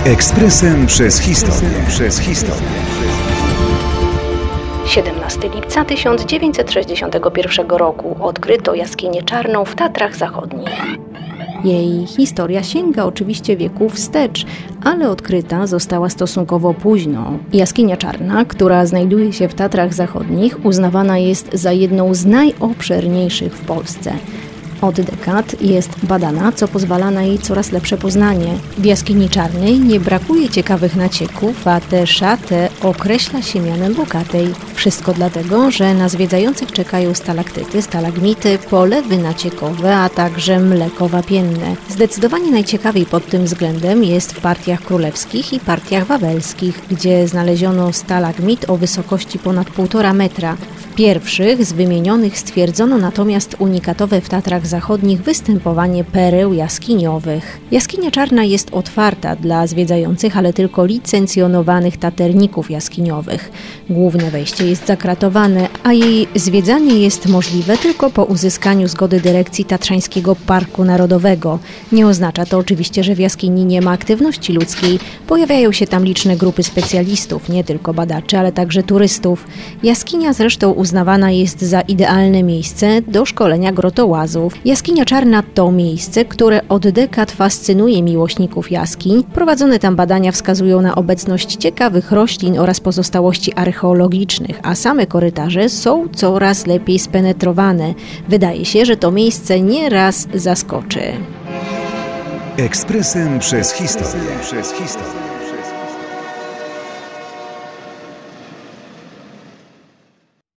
Ekspresem przez historię. 17 lipca 1961 roku odkryto jaskinię czarną w Tatrach Zachodnich. Jej historia sięga oczywiście wieków wstecz, ale odkryta została stosunkowo późno. Jaskinia czarna, która znajduje się w Tatrach Zachodnich, uznawana jest za jedną z najobszerniejszych w Polsce. Od dekad jest badana, co pozwala na jej coraz lepsze poznanie. W jaskini czarnej nie brakuje ciekawych nacieków, a tę szatę określa się mianem bukatej. Wszystko dlatego, że na zwiedzających czekają stalaktyty, stalagmity, polewy naciekowe, a także mleko wapienne. Zdecydowanie najciekawiej pod tym względem jest w partiach królewskich i partiach wawelskich, gdzie znaleziono stalagmit o wysokości ponad 1,5 metra. W pierwszych z wymienionych stwierdzono natomiast unikatowe w Tatrach Zachodnich występowanie pereł jaskiniowych. Jaskinia czarna jest otwarta dla zwiedzających, ale tylko licencjonowanych taterników jaskiniowych. Główne wejście jest zakratowane, a jej zwiedzanie jest możliwe tylko po uzyskaniu zgody dyrekcji Tatrzańskiego Parku Narodowego. Nie oznacza to oczywiście, że w jaskini nie ma aktywności ludzkiej. Pojawiają się tam liczne grupy specjalistów, nie tylko badaczy, ale także turystów. Jaskinia zresztą uznawana jest za idealne miejsce do szkolenia grotołazów. Jaskinia czarna to miejsce, które od dekad fascynuje miłośników jaskiń. Prowadzone tam badania wskazują na obecność ciekawych roślin oraz pozostałości archeologicznych, a same korytarze są coraz lepiej spenetrowane. Wydaje się, że to miejsce nieraz zaskoczy. Ekspresem przez historię.